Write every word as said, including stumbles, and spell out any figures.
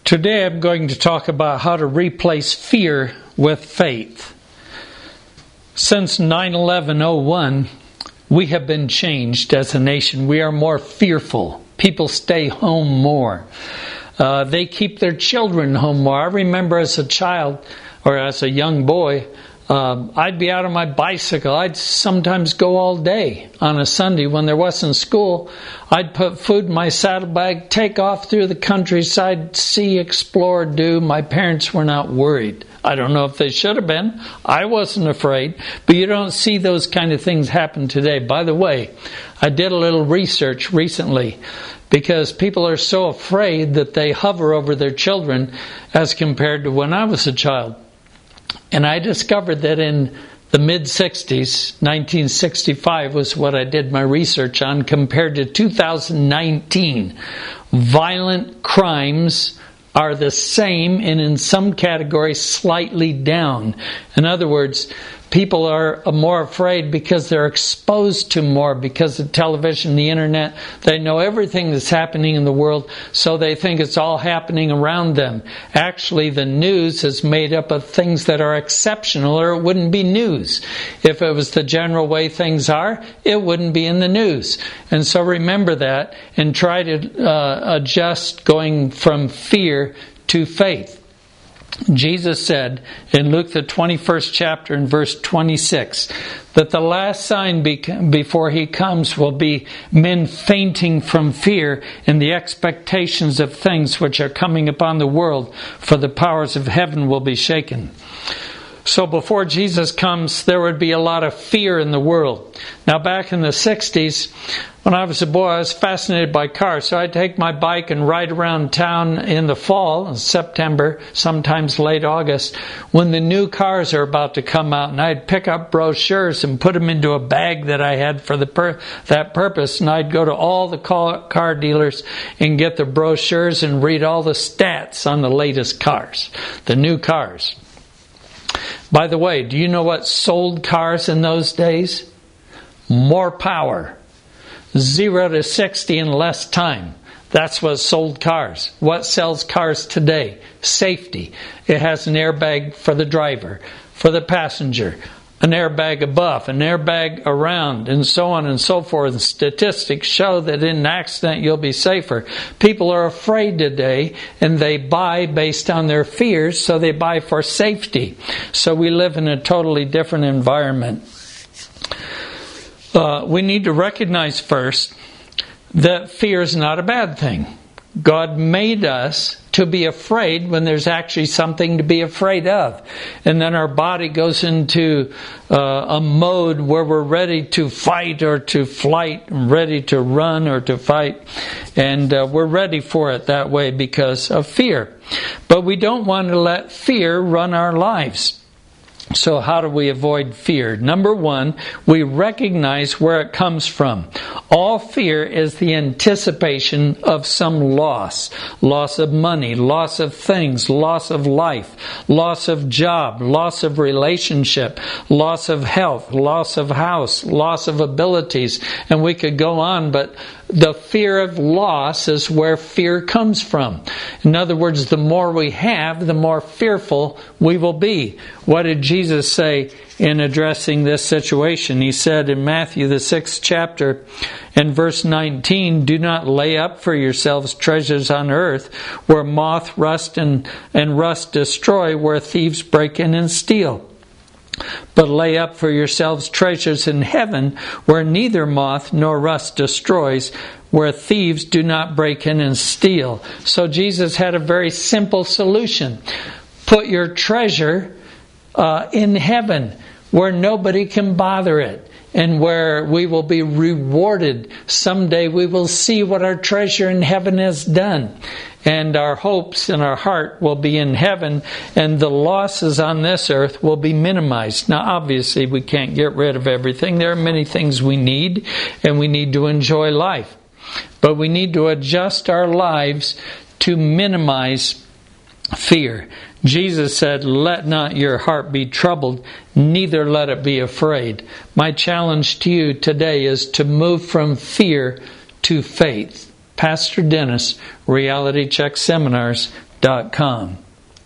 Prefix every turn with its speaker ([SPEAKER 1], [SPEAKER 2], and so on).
[SPEAKER 1] Today I'm going to talk about how to replace fear with faith. Since nine eleven oh one, we have been changed as a nation. We are more fearful. People stay home more. Uh, they keep their children home more. I remember as a child, or as a young boy, Um, I'd be out on my bicycle. I'd sometimes go all day on a Sunday when there wasn't school. I'd put food in my saddlebag, take off through the countryside, see, explore, do. My parents were not worried. I don't know if they should have been. I wasn't afraid. But you don't see those kind of things happen today. By the way, I did a little research recently because people are so afraid that they hover over their children as compared to when I was a child. And I discovered that in the mid-sixties, nineteen sixty-five was what I did my research on, compared to two thousand nineteen. Violent crimes are the same and in some categories slightly down. In other words, people are more afraid because they're exposed to more because of television, the internet. They know everything that's happening in the world, so they think it's all happening around them. Actually, the news is made up of things that are exceptional, or it wouldn't be news. If it was the general way things are, it wouldn't be in the news. And so remember that and try to uh, adjust going from fear to faith. Jesus said in Luke the twenty-first chapter and verse twenty-six that the last sign be- before he comes will be men fainting from fear in the expectations of things which are coming upon the world, for the powers of heaven will be shaken. So before Jesus comes, there would be a lot of fear in the world. Now back in the sixties, when I was a boy, I was fascinated by cars. So I'd take my bike and ride around town in the fall, in September, sometimes late August, when the new cars are about to come out. And I'd pick up brochures and put them into a bag that I had for the per- that purpose. And I'd go to all the car dealers and get the brochures and read all the stats on the latest cars, the new cars. By the way, do you know what sold cars in those days? More power. Zero to sixty in less time. That's what sold cars. What sells cars today? Safety. It has an airbag for the driver, for the passenger, an airbag above, an airbag around, and so on and so forth. The statistics show that in an accident you'll be safer. People are afraid today, and they buy based on their fears, so they buy for safety. So we live in a totally different environment. Uh, we need to recognize first that fear is not a bad thing. God made us to be afraid when there's actually something to be afraid of. And then our body goes into uh, a mode where we're ready to fight or to flight, ready to run or to fight. And uh, we're ready for it that way because of fear. But we don't want to let fear run our lives. So how do we avoid fear? Number one, we recognize where it comes from. All fear is the anticipation of some loss. Loss of money, loss of things, loss of life, loss of job, loss of relationship, loss of health, loss of house, loss of abilities. And we could go on, but the fear of loss is where fear comes from. In other words, the more we have, the more fearful we will be. What did Jesus say in addressing this situation? He said in Matthew the sixth chapter and verse nineteen, "Do not lay up for yourselves treasures on earth, where moth, rust, and, and rust destroy, where thieves break in and steal. But lay up for yourselves treasures in heaven, where neither moth nor rust destroys, where thieves do not break in and steal." So Jesus had a very simple solution. Put your treasure uh, in heaven, where nobody can bother it, and where we will be rewarded. Someday we will see what our treasure in heaven has done. And our hopes and our heart will be in heaven, and the losses on this earth will be minimized. Now, obviously, we can't get rid of everything. There are many things we need, and we need to enjoy life. But we need to adjust our lives to minimize fear. Jesus said, "Let not your heart be troubled, neither let it be afraid." My challenge to you today is to move from fear to faith. Pastor Dennis, Reality Check Seminars, dot com.